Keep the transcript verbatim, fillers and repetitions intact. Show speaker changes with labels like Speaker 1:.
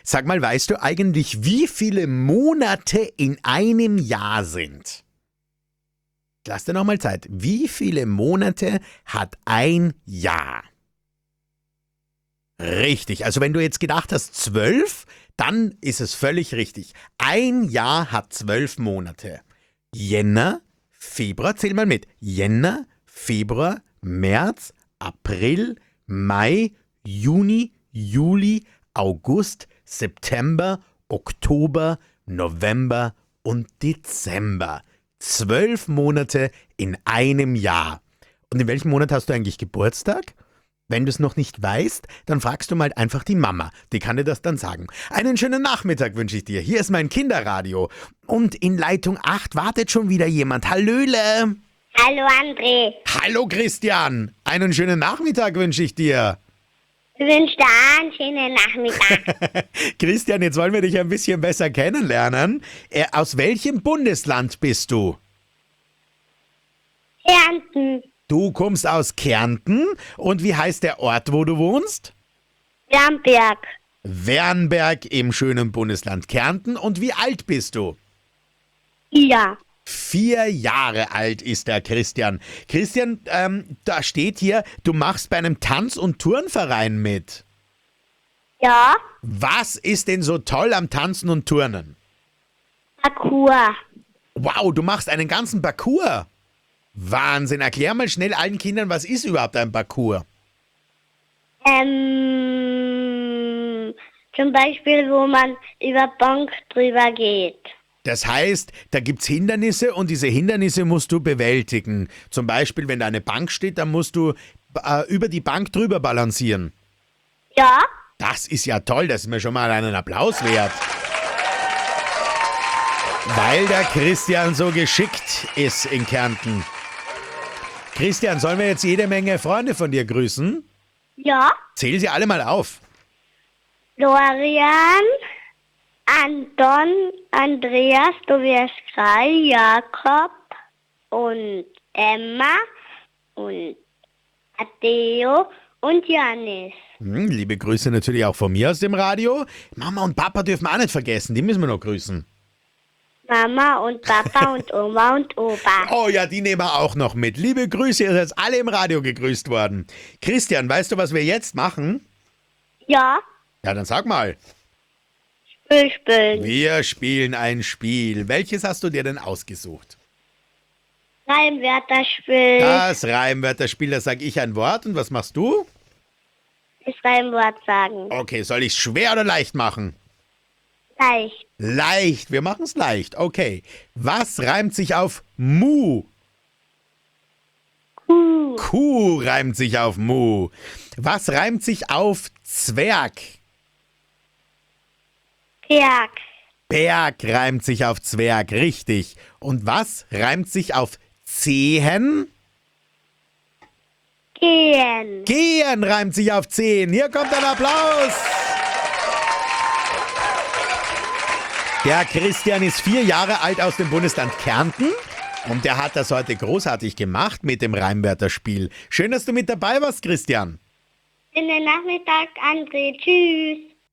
Speaker 1: Sag mal, weißt du eigentlich, wie viele Monate in einem Jahr sind? Lass dir noch mal Zeit. Wie viele Monate hat ein Jahr? Richtig. Also wenn du jetzt gedacht hast zwölf, dann ist es völlig richtig. Ein Jahr hat zwölf Monate. Jänner, Februar, zähl mal mit. Jänner, Februar, März, April, Mai, Juni, Juli, August, September, Oktober, November und Dezember. Zwölf Monate in einem Jahr. Und in welchem Monat hast du eigentlich Geburtstag? Wenn du es noch nicht weißt, dann fragst du mal einfach die Mama. Die kann dir das dann sagen. Einen schönen Nachmittag wünsche ich dir. Hier ist mein Kinderradio. Und in Leitung acht wartet schon wieder jemand. Hallöle!
Speaker 2: Hallo André.
Speaker 1: Hallo Christian! Einen schönen Nachmittag wünsche ich dir.
Speaker 2: Ich wünsche dir auch einen schönen Nachmittag.
Speaker 1: Christian, jetzt wollen wir dich ein bisschen besser kennenlernen. Äh, aus welchem Bundesland bist du?
Speaker 2: Ernten.
Speaker 1: Du kommst aus Kärnten. Und wie heißt der Ort, wo du wohnst?
Speaker 2: Wernberg.
Speaker 1: Wernberg im schönen Bundesland Kärnten. Und wie alt bist du?
Speaker 2: Ja.
Speaker 1: Vier Jahre alt ist der Christian. Christian, ähm, da steht hier, du machst bei einem Tanz- und Turnverein mit.
Speaker 2: Ja.
Speaker 1: Was ist denn so toll am Tanzen und Turnen?
Speaker 2: Parkour.
Speaker 1: Wow, du machst einen ganzen Parcours. Wahnsinn. Erklär mal schnell allen Kindern, was ist überhaupt ein Parcours?
Speaker 2: Ähm, zum Beispiel, wo man über Bank drüber geht.
Speaker 1: Das heißt, da gibt's Hindernisse und diese Hindernisse musst du bewältigen. Zum Beispiel, wenn da eine Bank steht, dann musst du äh, über die Bank drüber balancieren.
Speaker 2: Ja.
Speaker 1: Das ist ja toll, das ist mir schon mal einen Applaus wert. Weil der Christian so geschickt ist in Kärnten. Christian, sollen wir jetzt jede Menge Freunde von dir grüßen?
Speaker 2: Ja.
Speaker 1: Zähl sie alle mal auf.
Speaker 2: Florian, Anton, Andreas, Tobias Krall, Jakob und Emma und Matteo und Janis.
Speaker 1: Hm, liebe Grüße natürlich auch von mir aus dem Radio. Mama und Papa dürfen wir auch nicht vergessen, die müssen wir noch grüßen.
Speaker 2: Mama und Papa und Oma und Opa.
Speaker 1: Oh ja, die nehmen wir auch noch mit. Liebe Grüße, ihr seid alle im Radio gegrüßt worden. Christian, weißt du, was wir jetzt machen?
Speaker 2: Ja.
Speaker 1: Ja, dann sag mal.
Speaker 2: Spiel spielen.
Speaker 1: Wir spielen ein Spiel. Welches hast du dir denn ausgesucht?
Speaker 2: Reimwörterspiel.
Speaker 1: Das Reimwörterspiel, da sag ich ein Wort und was machst du?
Speaker 2: Das Reimwort sagen.
Speaker 1: Okay, soll ich es schwer oder leicht machen?
Speaker 2: Leicht.
Speaker 1: Leicht, wir machen es leicht. Okay. Was reimt sich auf Mu?
Speaker 2: Kuh.
Speaker 1: Kuh reimt sich auf Mu. Was reimt sich auf Zwerg?
Speaker 2: Berg.
Speaker 1: Berg reimt sich auf Zwerg, richtig. Und was reimt sich auf Zehen?
Speaker 2: Gehen.
Speaker 1: Gehen reimt sich auf Zehen. Hier kommt ein Applaus. Der Christian ist vier Jahre alt aus dem Bundesland Kärnten und der hat das heute großartig gemacht mit dem Reimwörterspiel. Schön, dass du mit dabei warst, Christian.
Speaker 2: Schönen Nachmittag, André. Tschüss.